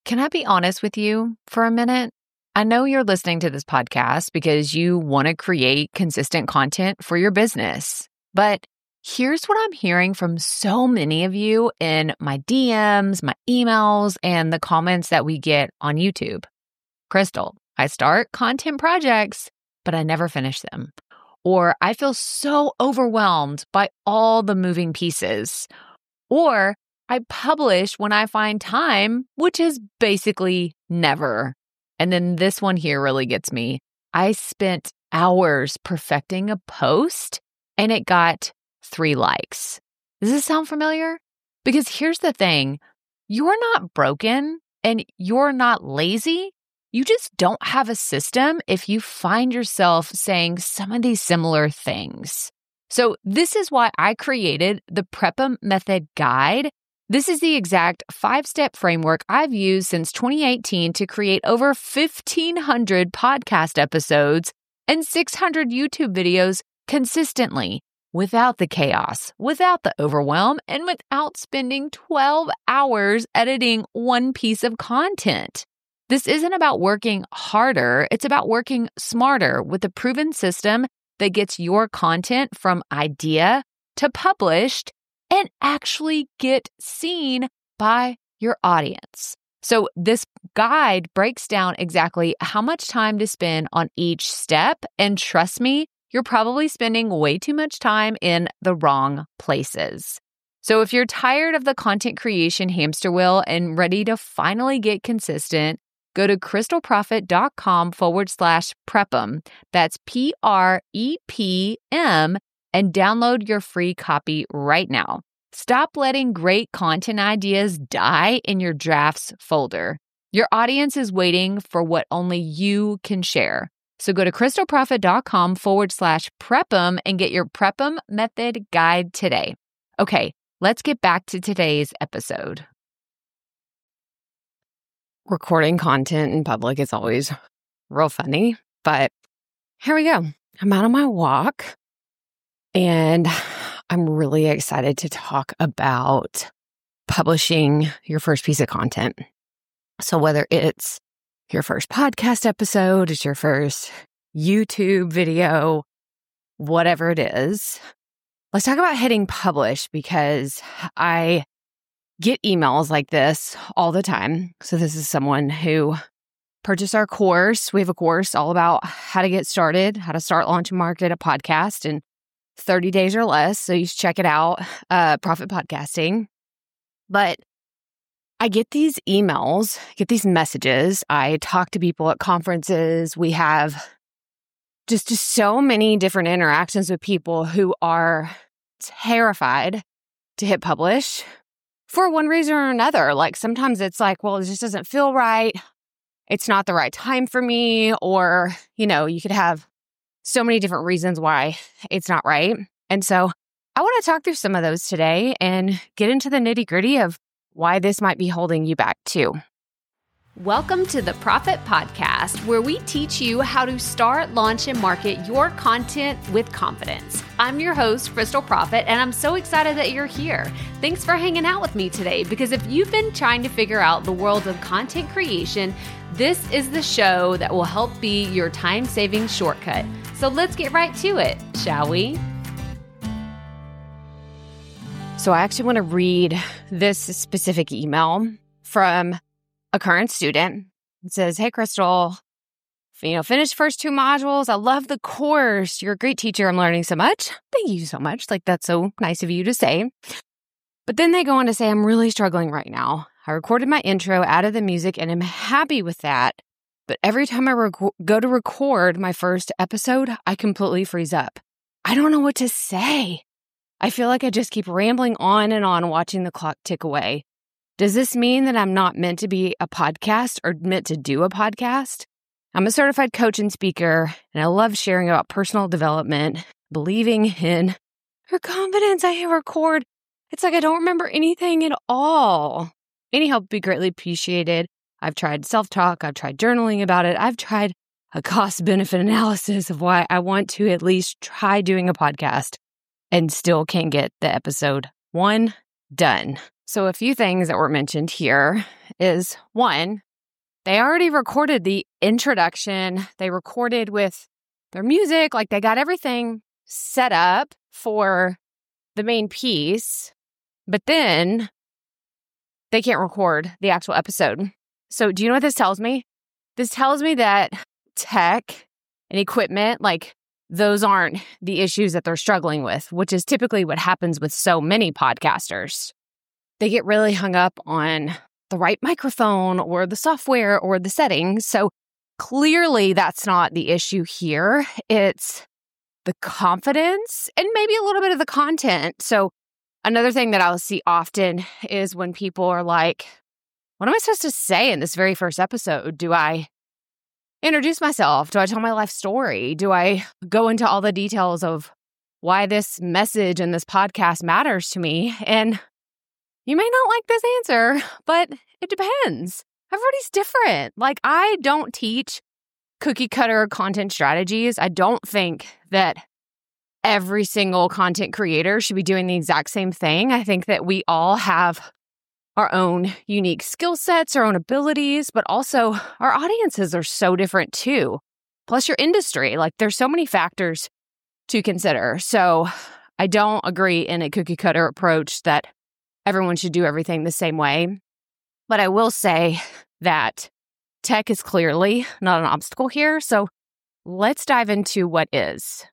Can I be honest with you for a minute? I know you're listening to this podcast because you want to create consistent content for your business. But here's what I'm hearing from so many of you in my DMs, my emails, and the comments that we get on YouTube. Crystal, I start content projects, but I never finish them. Or I feel so overwhelmed by all the moving pieces. Or I publish when I find time, which is basically never. And then this one here really gets me. I spent hours perfecting a post and it got 3 likes. Does this sound familiar? Because here's the thing. You're not broken and you're not lazy. You just don't have a system if you find yourself saying some of these similar things. So this is why I created the Prep-Em Method Guide. This is the exact 5-step framework I've used since 2018 to create over 1,500 podcast episodes and 600 YouTube videos consistently, without the chaos, without the overwhelm, and without spending 12 hours editing one piece of content. This isn't about working harder, it's about working smarter with a proven system that gets your content from idea to published and actually get seen by your audience. So this guide breaks down exactly how much time to spend on each step. And trust me, you're probably spending way too much time in the wrong places. So if you're tired of the content creation hamster wheel and ready to finally get consistent, go to crystalprofit.com/prep'em. That's PREPM and download your free copy right now. Stop letting great content ideas die in your drafts folder. Your audience is waiting for what only you can share. So go to crystalprofit.com/prep'em and get your Prep-Em Method Guide today. Okay, let's get back to today's episode. Recording content in public is always real funny, but here we go. I'm out on my walk and I'm really excited to talk about publishing your first piece of content. So whether it's your first podcast episode, it's your first YouTube video, whatever it is, let's talk about hitting publish because I get emails like this all the time. So this is someone who purchased our course. We have a course all about how to get started, how to start, launch, and market a podcast in 30 days or less. So you should check it out, Profit Podcasting. But I get these emails, get these messages. I talk to people at conferences. We have just so many different interactions with people who are terrified to hit publish for one reason or another. Like sometimes it's like, well, it just doesn't feel right. It's not the right time for me. Or, you could have so many different reasons why it's not right. And so I want to talk through some of those today and get into the nitty-gritty of why this might be holding you back too. Welcome to the Profit Podcast, where we teach you how to start, launch, and market your content with confidence. I'm your host, Crystal Profit, and I'm so excited that you're here. Thanks for hanging out with me today, because if you've been trying to figure out the world of content creation, this is the show that will help be your time-saving shortcut. So let's get right to it, shall we? So I actually want to read this specific email from a current student. It says, "Hey, Crystal, finished first 2 modules. I love the course. You're a great teacher. I'm learning so much. Thank you so much. That's so nice of you to say." But then they go on to say, "I'm really struggling right now. I recorded my intro, added the music, and I'm happy with that. But every time I go to record my first episode, I completely freeze up. I don't know what to say. I feel like I just keep rambling on and on, watching the clock tick away. Does this mean that I'm not meant to be a podcast or meant to do a podcast? I'm a certified coach and speaker, and I love sharing about personal development, believing in your confidence. I hit record. It's like I don't remember anything at all. Any help would be greatly appreciated. I've tried self-talk. I've tried journaling about it. I've tried a cost-benefit analysis of why I want to at least try doing a podcast and still can't get the episode 1 done. So a few things that were mentioned here is, one, they already recorded the introduction. They recorded with their music, like they got everything set up for the main piece, but then they can't record the actual episode. So do you know what this tells me? This tells me that tech and equipment, like those aren't the issues that they're struggling with, which is typically what happens with so many podcasters. They get really hung up on the right microphone or the software or the settings. So clearly that's not the issue here. It's the confidence and maybe a little bit of the content. So another thing that I'll see often is when people are like, what am I supposed to say in this very first episode? Do I introduce myself? Do I tell my life story? Do I go into all the details of why this message and this podcast matters to me? And you may not like this answer, but it depends. Everybody's different. Like, I don't teach cookie cutter content strategies. I don't think that every single content creator should be doing the exact same thing. I think that we all have our own unique skill sets, our own abilities, but also our audiences are so different too. Plus your industry, like there's so many factors to consider. So I don't agree in a cookie cutter approach that everyone should do everything the same way. But I will say that tech is clearly not an obstacle here. So let's dive into what is.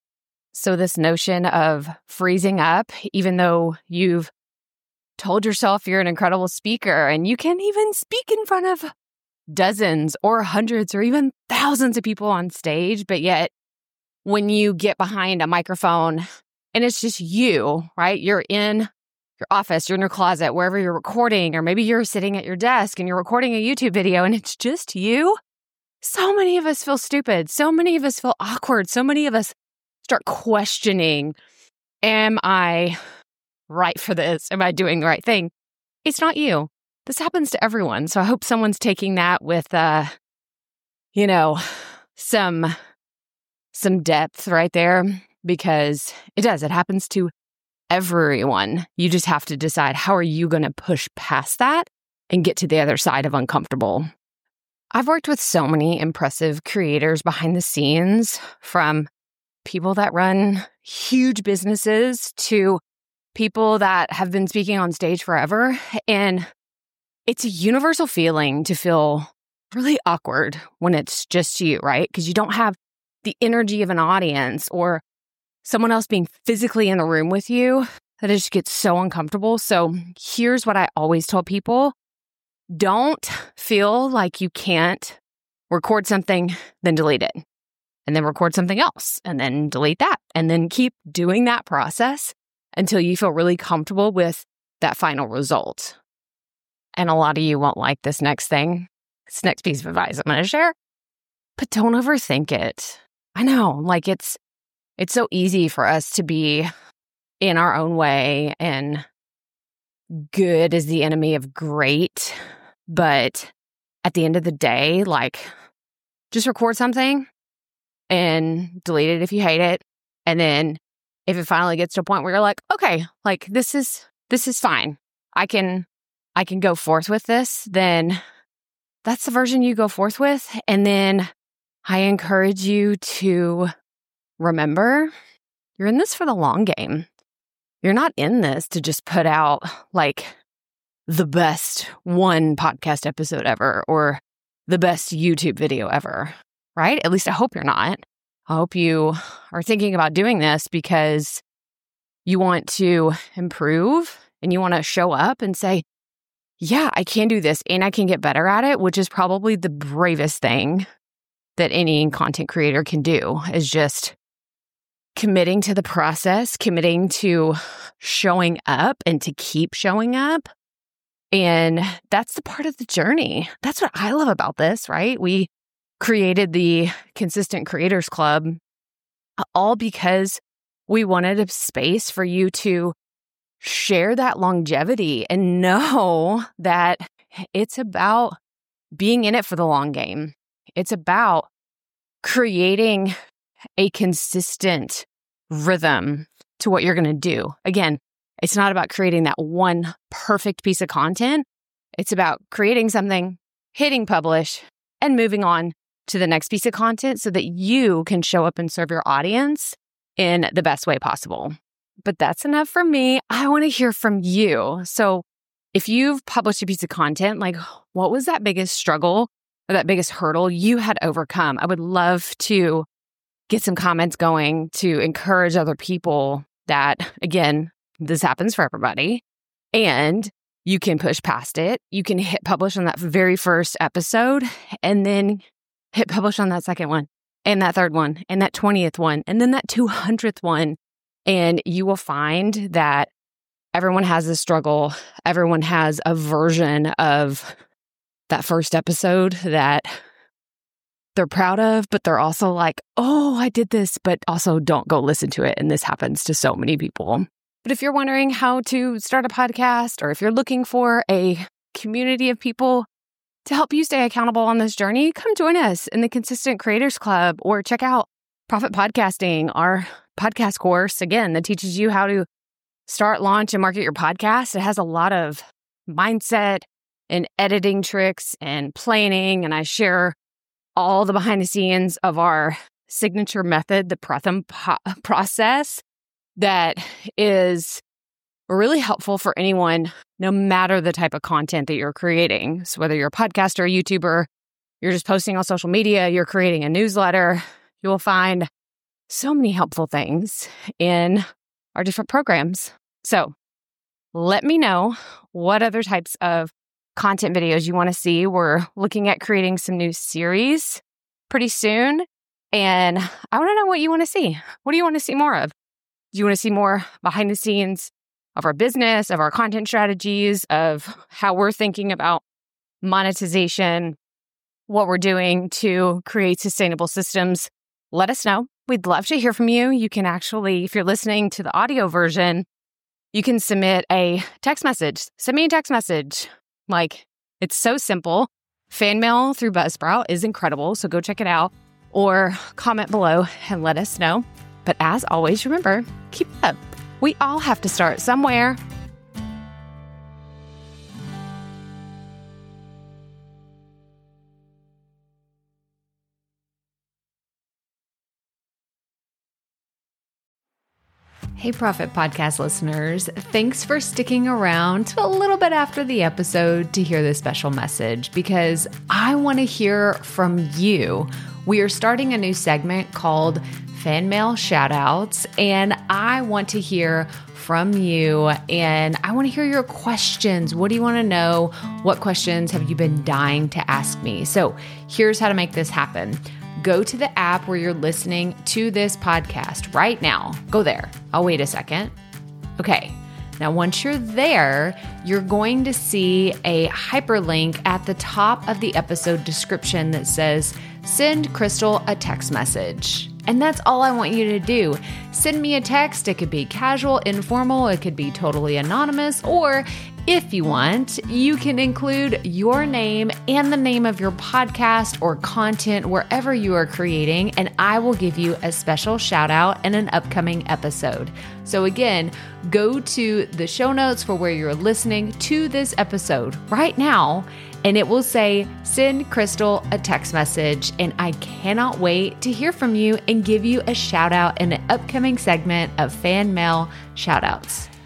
So this notion of freezing up, even though you've told yourself you're an incredible speaker and you can even speak in front of dozens or hundreds or even thousands of people on stage, but yet when you get behind a microphone and it's just you, right? You're in your office, you're in your closet, wherever you're recording, or maybe you're sitting at your desk and you're recording a YouTube video and it's just you. So many of us feel stupid. So many of us feel awkward. So many of us start questioning, am I right for this? Am I doing the right thing? It's not you. This happens to everyone. So I hope someone's taking that with, some depth right there, because it does. It happens to everyone. You just have to decide, how are you going to push past that and get to the other side of uncomfortable? I've worked with so many impressive creators behind the scenes, from people that run huge businesses to people that have been speaking on stage forever. And it's a universal feeling to feel really awkward when it's just you, right? Because you don't have the energy of an audience or someone else being physically in the room with you, that it just gets so uncomfortable. So here's what I always tell people. Don't feel like you can't record something, then delete it, and then record something else, and then delete that, and then keep doing that process until you feel really comfortable with that final result. And a lot of you won't like this next next piece of advice I'm going to share, but don't overthink it. I know, like it's so easy for us to be in our own way, and good is the enemy of great. But at the end of the day, like, just record something and delete it if you hate it. And then if it finally gets to a point where you're like, okay, like this is fine. I can go forth with this, then that's the version you go forth with. And then I encourage you to remember, you're in this for the long game. You're not in this to just put out like the best one podcast episode ever or the best YouTube video ever, right? At least I hope you're not. I hope you are thinking about doing this because you want to improve and you want to show up and say, yeah, I can do this and I can get better at it, which is probably the bravest thing that any content creator can do, is just committing to the process, committing to showing up and to keep showing up. And that's the part of the journey. That's what I love about this, right? We created the Consistent Creators Club all because we wanted a space for you to share that longevity and know that it's about being in it for the long game. It's about creating a consistent rhythm to what you're going to do. Again, It's not about creating that one perfect piece of content. It's about creating something, hitting publish, and moving on to the next piece of content so that you can show up and serve your audience in the best way possible. But that's enough for me. I want to hear from you. So if you've published a piece of content, like what was that biggest struggle or that biggest hurdle you had overcome? I would love to get some comments going to encourage other people that, again, this happens for everybody. And you can push past it. You can hit publish on that very first episode and then hit publish on that second one and that third one and that 20th one and then that 200th one. And you will find that everyone has a struggle. Everyone has a version of that first episode that they're proud of, but they're also like, oh, I did this, but also don't go listen to it. And this happens to so many people. But if you're wondering how to start a podcast, or if you're looking for a community of people to help you stay accountable on this journey, come join us in the Consistent Creators Club or check out Profit Podcasting, our podcast course, again, that teaches you how to start, launch, and market your podcast. It has a lot of mindset and editing tricks and planning, and I share all the behind the scenes of our signature method, the Pratham process, that is really helpful for anyone, no matter the type of content that you're creating. So whether you're a podcaster, a YouTuber, you're just posting on social media, you're creating a newsletter, you will find so many helpful things in our different programs. So let me know what other types of content videos you want to see. We're looking at creating some new series pretty soon. And I want to know what you want to see. What do you want to see more of? Do you want to see more behind the scenes of our business, of our content strategies, of how we're thinking about monetization, what we're doing to create sustainable systems? Let us know. We'd love to hear from you. You can actually, if you're listening to the audio version, you can submit a text message. Send me a text message. Like, it's so simple. Fan mail through Buzzsprout is incredible, so go check it out. Or comment below and let us know. But as always, remember, keep up. We all have to start somewhere. Hey, Profit Podcast listeners, thanks for sticking around to a little bit after the episode to hear this special message, because I want to hear from you. We are starting a new segment called Fan Mail Shoutouts, and I want to hear from you, and I want to hear your questions. What do you want to know? What questions have you been dying to ask me? So here's how to make this happen. Go to the app where you're listening to this podcast right now. Go there. I'll wait a second. Okay. Now, once you're there, you're going to see a hyperlink at the top of the episode description that says, send Crystal a text message. And that's all I want you to do. Send me a text. It could be casual, informal. It could be totally anonymous. Or if you want, you can include your name and the name of your podcast or content wherever you are creating, and I will give you a special shout out in an upcoming episode. So again, go to the show notes for where you're listening to this episode right now, and it will say, send Crystal a text message. And I cannot wait to hear from you and give you a shout out in an upcoming segment of Fan Mail Shoutouts.